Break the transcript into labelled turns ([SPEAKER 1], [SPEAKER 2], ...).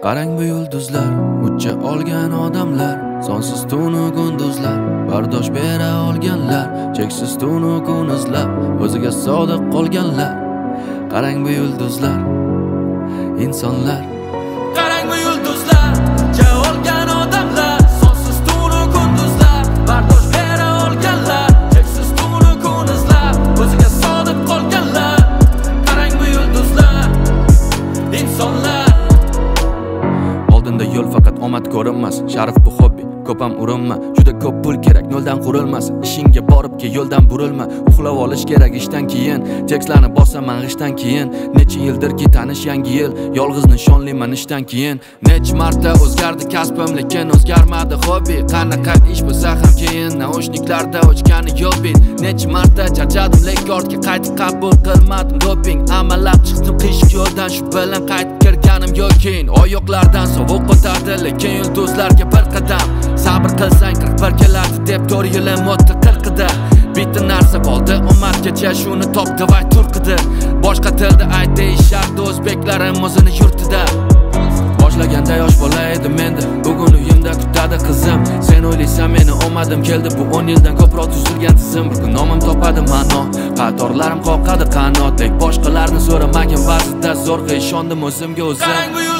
[SPEAKER 1] Qarang bu yulduzlar, ucha olgan odamlar, sonsiz tunu kunduzlar, bardosh bera olganlar, cheksiz tunu kun izlab, o'ziga sodiq qolganlar. Qarang bu yulduzlar, insonlar. Qarang bu yulduzlar, ucha olgan odamlar, sonsiz tunu kunduzlar, bardosh bera olganlar, cheksiz tunu kun izlab, o'ziga sodiq qolganlar. Qarang bu yulduzlar, insonlar. Oldinda yo'l faqat omad ko'rinmas, sharif bu hobbi, ko'p ham urinma. Juda ko'p pul kerak, noldan qurilmas. Ishingga borib ke yo'ldan burilma. Uxlab olish kerak ishdan keyin, tekstlarni bosaman g'ishdan keyin. Necha yildirki tanish yangi yil, yolg'iz nishonliman ishdan keyin. Necha marta o'zgardi kasbim, lekin o'zgarmadi hobbi. Qanaqa ish bo'lsa ham keyin naushniklarda o'chgani yo'q bit. Necha marta charchadim, lekin ortga qaytib qabul qilmadim doping. Amallab chiqdim qiyshiq yo'ldan, shu bilan qaytib kirganim yo'kin. Oyoqlardan sovuq o'tadi, lekin yulduzlarga bir qadam. Sabr qilsang 41 keladi deb 4 yilim o'tdi 40da. Bitta narsa qoldi, omadgacha shuni topdi va turqidi. Boshqa tilda ayt deyishardi o'zbeklarimiz o'zini yurtida. Boshlaganda yosh bola edim endi, bugun uyimda kutadi qizim. Sen o'ylaysan meni omadim keldi, bu 10 yildan ko'proq tuzilgan tizim. Bir kun nomim topadi ma'no, qatorlarim qoqadi qanot. Boshqalarni so'ramagin ba'zida zo'rg'a ishondim o'zimga o'zim.